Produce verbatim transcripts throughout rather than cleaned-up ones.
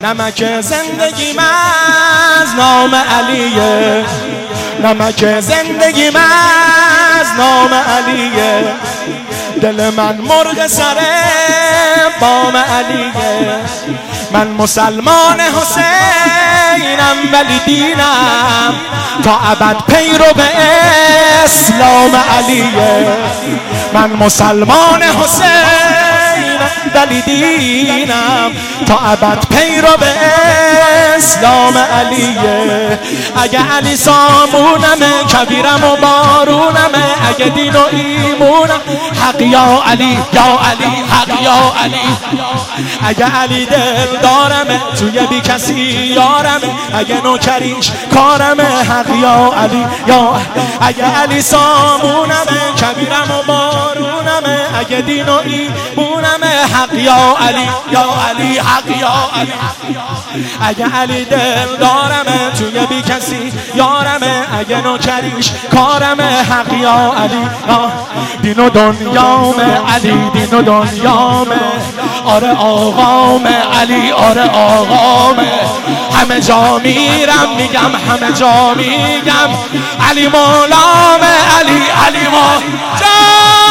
نمک زندگی از نام علیه، نمک زندگی از نام علیه، دل من مرغ سر بام علیه، من مسلمان حسینم ولی دینم تا ابد پیرو به اسلام علیه، من مسلمان حسینم ولی دینم تا ابد پیرو به اسلام علیه. اگه علی سامونمه کبیرم و بارونمه، اگه دین و ایمونم حق یا علی یا علی حق یا علی. اگه علی دل دارمه توی بی کسی یارمه، اگه نوکریش کارمه حق یا علی یا. اگه علی سامونمه کبیرم و بارونمه، اگه دین و ایمونمه حق یا علی یا علی حق یا علی. اگه علی دل دارمه توی بی کسی یارمه، اگه نوکریش کارمه حق یا علی. دین و دنیامه علی، دین و دنیامه، آره آقامه علی، آره آقامه، همه جا میرم میگم، همه جا میگم علی مولامه علی، علی مولا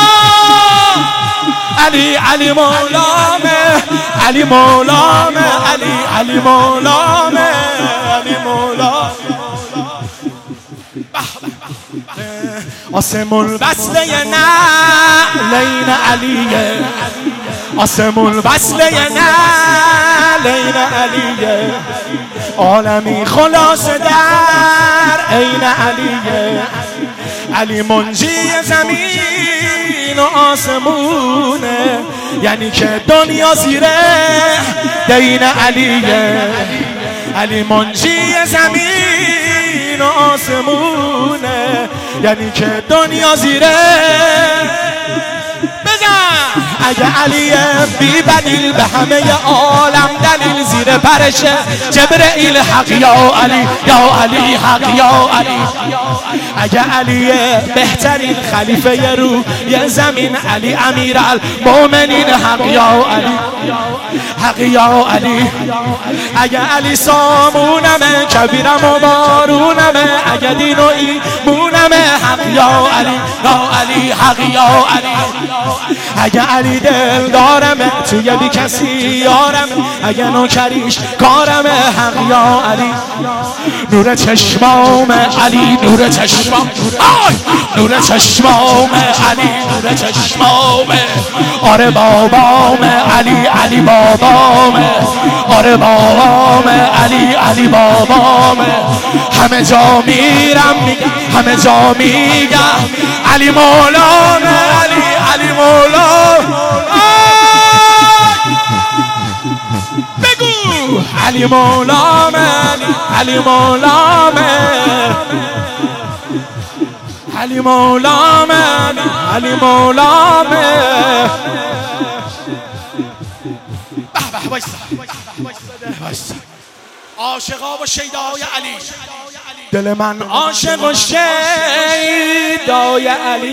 علی، علی مولامه علی مولامه علی، علی مولامه علی مولامه. آسمون بسته نعلین علیه، آسمون بسته نعلین علیه، عالمی خلاص در عین علیه، علی منجی زمین و آسمونه، یعنی که دنیا زیر دین علیه، علی منجی زمین و آسمونه، یعنی که دنیا زیره. بزن اگه علیه بی بدیل به همه عالم دلیل، زیر پرشه جبرئیل حق یا علی یا علی حق یا علی. اگه علیه بهترین خلیفه رو یه زمین، علی امیر المؤمنین حق یا علی حق یا علی. اگه علی سامونمه کبیرم و بارونمه، اگه دین و ایمونمه حق یا علی یا علی حق یا علی. اگه علی دل دارمه توی بی کسی یارمه، اگه نوکریش کارمه حق یا علی. نور چشمام علی، نور چشمام، نور چشمام علی، نور چشمام، آره بابام علی، علی بابام، آره بابام علی، علی بابام، همه جا میرم میگم، همه جا میگم علی مولام علی، علی مولام. بگو علی مولام علی، علی مولام علی مولام علی مولام. به به وایسا وایسا. عاشقا و شیدای علی، دل من عاشق و شیدای علی.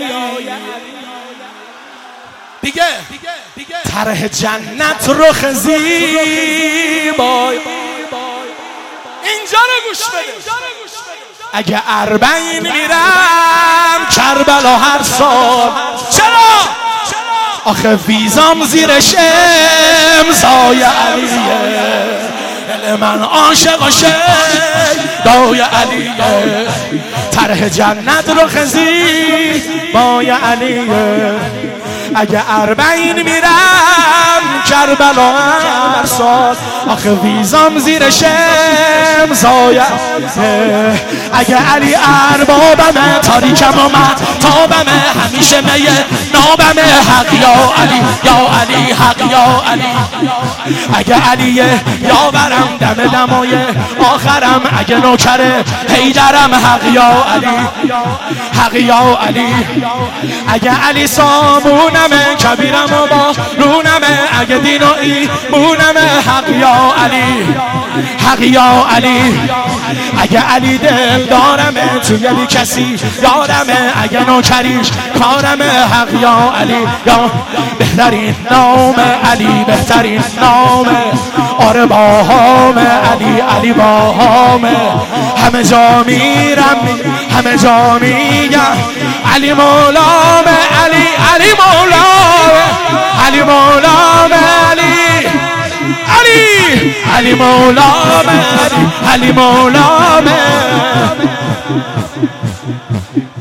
دیگه طرح جنت رخ زیبای، اینجا رو گوش بده. اگه اربعین میرم کربلا هر سال، چرا؟ آخه ویزام زیر شمزای علیه، دل من عاشق و شیدای علیه، طرح جنت رخ زیبای علیه. اگه اربعین میرم کربلا هر سال، آخه ویزام زیر شمزای. اگه علی اربابمه تاریکم و من تابمه، همیشه میه نابمه حق یا علی یا علی حق یا علی. اگه علیه یاورم دم دمای آخرم، اگه نوکره حیدرم حق یا علی حق یا علی. اگه علی سامونمه کبیرم و بارونمه، اگه دین و ایمونمه حق یا علی حق یا علی. اگه علی دل دارمه توی علی کسی یارمه، اگه نوکریش کارمه حق یا علی یا بهترین نام علی بهترین نام آره باهام علی علی باهام همه جا میرم همه جا میگم علی مولام علی علی مولام علی مولام علی علی علی مولام علی علی مولام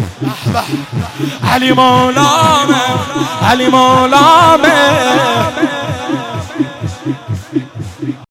علی مولام علی مولام